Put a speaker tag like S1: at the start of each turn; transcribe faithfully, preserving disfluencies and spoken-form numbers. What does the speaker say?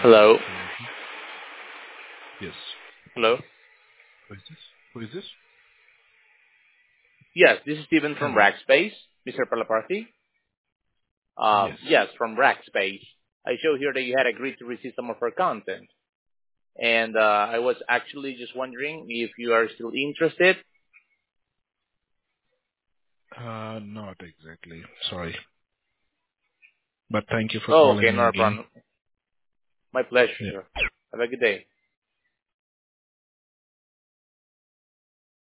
S1: Hello.
S2: Mm-hmm. Yes.
S1: Hello.
S2: Who is this? Who is this?
S1: Yes, this is Steven from
S2: Hello.
S1: Rackspace, Mister Palaparthi. Um,
S2: Yes.
S1: yes, from Rackspace. I show here that you had agreed to receive some of our content, and uh, I was actually just wondering if you are still interested.
S2: Uh, not exactly. Sorry. But thank you for
S1: Oh, okay,
S2: calling me
S1: no
S2: again.
S1: problem. My pleasure,
S2: Yeah.
S1: sir. Have a good day.